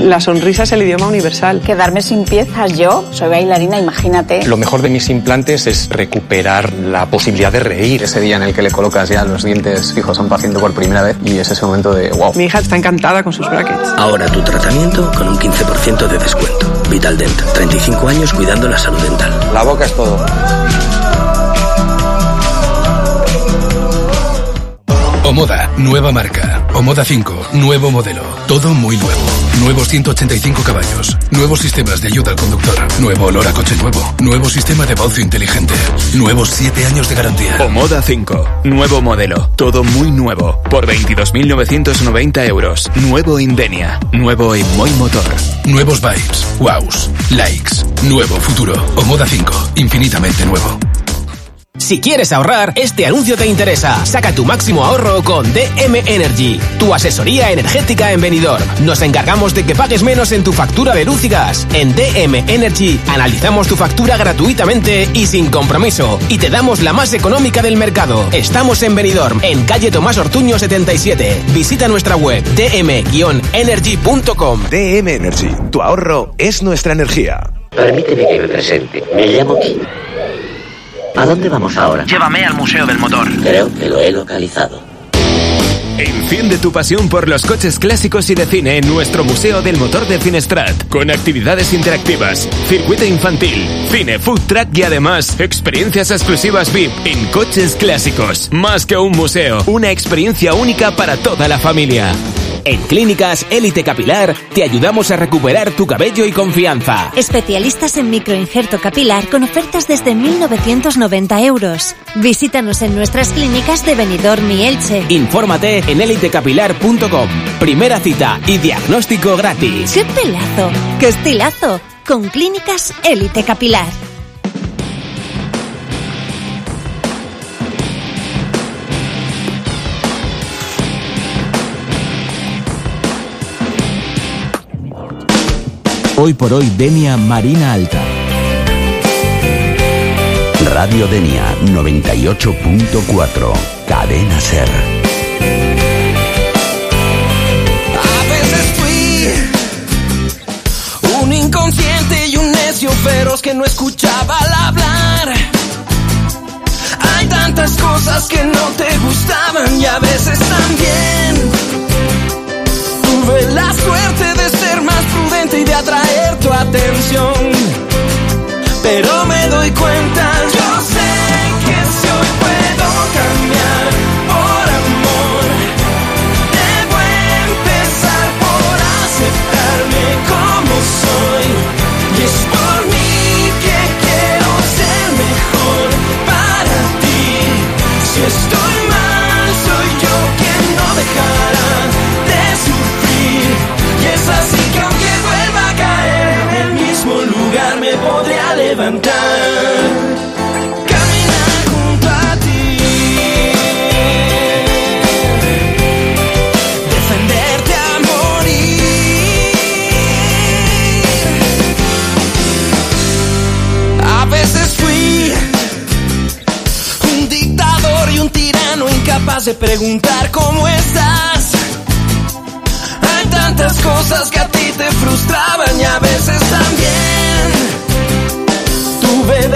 La sonrisa es el idioma universal. Quedarme sin piezas, yo soy bailarina, imagínate. Lo mejor de mis implantes es recuperar la posibilidad de reír. Ese día en el que le colocas ya los dientes fijos a un paciente por primera vez y es ese momento de wow. Mi hija está encantada con sus brackets. Ahora tu tratamiento con un 15% de descuento. Vitaldent, 35 años cuidando la salud dental. La boca es todo. Omoda, nueva marca. Omoda 5, nuevo modelo. Todo muy nuevo. Nuevos 185 caballos. Nuevos sistemas de ayuda al conductor. Nuevo olor a coche nuevo. Nuevo sistema de voz inteligente. Nuevos 7 años de garantía. Omoda 5, nuevo modelo. Todo muy nuevo. Por 22.990 euros. Nuevo Indenia. Nuevo Emoy Motor. Nuevos vibes. Wows. Likes. Nuevo futuro. Omoda 5, infinitamente nuevo. Si quieres ahorrar, este anuncio te interesa. Saca tu máximo ahorro con DM Energy, tu asesoría energética en Benidorm. Nos encargamos de que pagues menos en tu factura de luz y gas. En DM Energy analizamos tu factura gratuitamente y sin compromiso. Y te damos la más económica del mercado. Estamos en Benidorm, en calle Tomás Ortuño 77. Visita nuestra web dm-energy.com. DM Energy, tu ahorro es nuestra energía. Permíteme que me presente. Me llamo Kim. ¿A dónde vamos ahora? Llévame al Museo del Motor. Creo que lo he localizado. Enciende tu pasión por los coches clásicos y de cine en nuestro Museo del Motor de Finestrat, con actividades interactivas, circuito infantil, cine, food track y además experiencias exclusivas VIP en coches clásicos. Más que un museo, una experiencia única para toda la familia. En Clínicas Élite Capilar te ayudamos a recuperar tu cabello y confianza. Especialistas en microinjerto capilar con ofertas desde 1.990 euros. Visítanos en nuestras clínicas de Benidorm y Elche. Infórmate en elitecapilar.com. Primera cita y diagnóstico gratis. ¡Qué pelazo! ¡Qué estilazo! Con Clínicas Élite Capilar. Hoy por hoy Denia Marina Alta. Radio Denia 98.4. Cadena Ser. A veces fui un inconsciente y un necio feroz que no escuchaba al hablar. Hay tantas cosas que no te gustaban y a veces también tuve la suerte de ser más prudente y de atraer tu atención. Pero me doy cuenta, yo sé que si hoy puedo cambiar por amor, debo empezar por aceptarme como soy. Y es por mí que quiero ser mejor para ti. Si estoy mal, soy yo quien no dejará de sufrir. Y es así que aunque vuelva a caer en el mismo lugar, me podría levantar, caminar junto a ti, defenderte a morir. A veces fui un dictador y un tirano incapaz de preguntar cómo estás. Hay tantas cosas que a ti te frustraban y a veces también tuve